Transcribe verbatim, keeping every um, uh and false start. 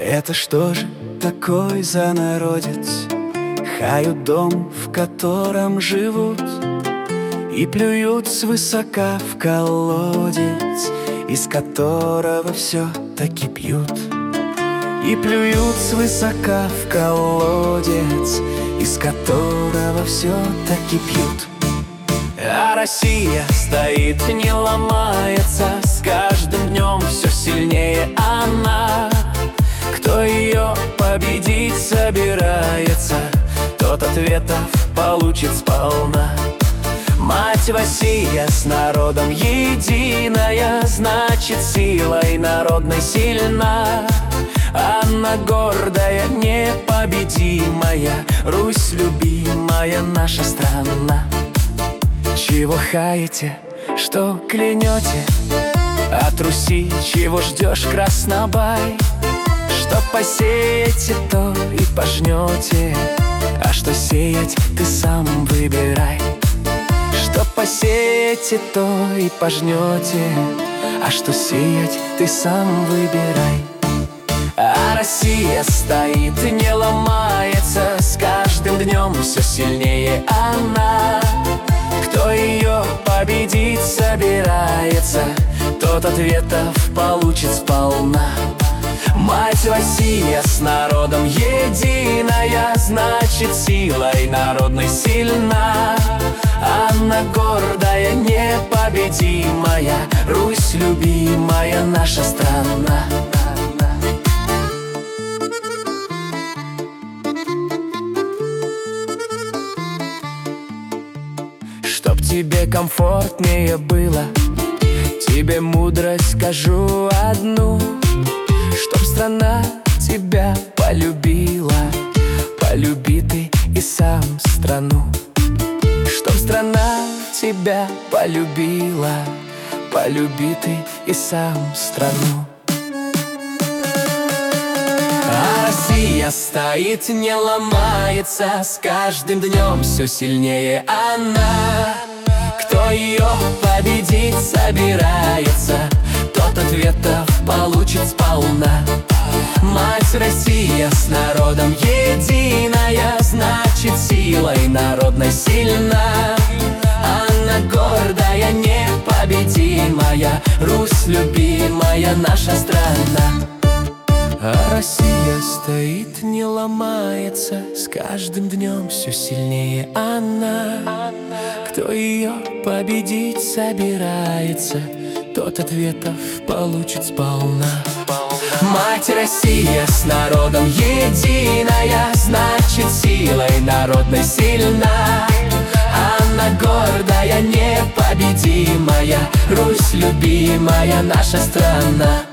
Это что же такой за народец? Хают дом, в котором живут, и плюют свысока в колодец, из которого все-таки пьют. И плюют свысока в колодец, из которого все-таки пьют. А Россия стоит, не ломается, с каждым днем все сильнее она. Кто ее победить собирается, тот ответов получит сполна. Мать Россия с народом единая, значит, силой народной сильна. Она гордая, непобедимая, Русь любимая, наша страна. Чего хаете, что клянете? От Руси чего ждешь, краснобай? Что посеете, то и пожнете, а что сеять, ты сам выбирай. Что посеете, то и пожнете, а что сеять, ты сам выбирай. А Россия стоит и не ломается, с каждым днем все сильнее она. Кто ее победить собирается, тот ответов получит сполна. Мать Россия с народом единая, значит, силой народной сильна. Она гордая, непобедимая, Русь любимая, наша страна. Чтоб тебе комфортнее было, тебе мудрость скажу одну. Чтоб страна тебя полюбила, полюби ты и сам страну. Чтоб страна тебя полюбила, полюби ты и сам страну. А Россия стоит, не ломается, с каждым днем все сильнее она. Кто ее победить собирается, тот ответов получит сполна. Мать Россия с народом единая, значит, силой народной сильна. Она гордая, непобедимая, Русь любимая, наша страна. А Россия стоит, не ломается, с каждым днем все сильнее она. Кто ее победить собирается, тот ответов получит сполна. Мать Россия с народом единая, значит, силой народной сильна. Она гордая, непобедимая, Русь любимая, наша страна.